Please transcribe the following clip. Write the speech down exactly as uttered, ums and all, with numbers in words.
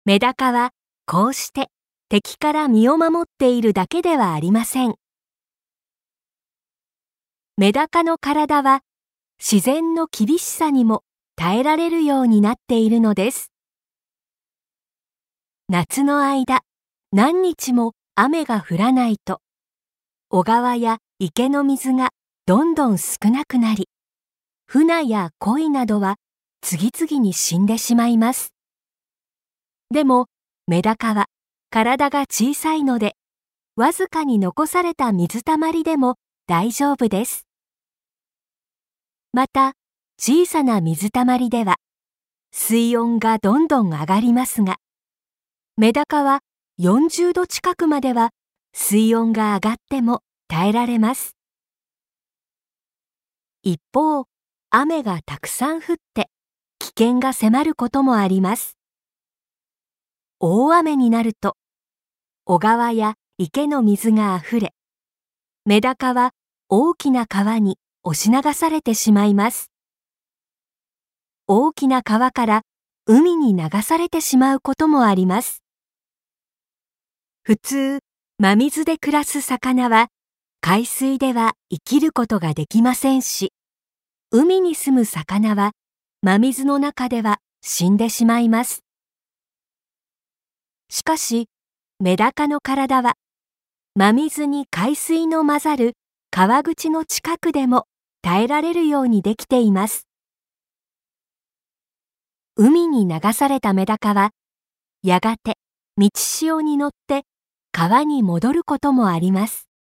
メダカはこうして敵から身を守っているだけではありません。メダカの体は自然の厳しさにも耐えられるようになっているのです。夏の間、何日も雨が降らないと、小川や池の水がどんどん少なくなり、フナやコイなどは次々に死んでしまいます。でも、メダカは体が小さいので、わずかに残された水たまりでも大丈夫です。また、小さな水たまりでは、水温がどんどん上がりますが、メダカはよんじゅうど近くまでは水温が上がっても耐えられます。一方、雨がたくさん降って危険が迫ることもあります。大雨になると、小川や池の水があふれ、メダカは大きな川に押し流されてしまいます。大きな川から海に流されてしまうこともあります。普通、真水で暮らす魚は海水では生きることができませんし、海に住む魚は真水の中では死んでしまいます。しかし、メダカの体は真水に海水の混ざる川口の近くでも耐えられるようにできています。海に流されたメダカは、やがて満ち潮に乗って川に戻ることもあります。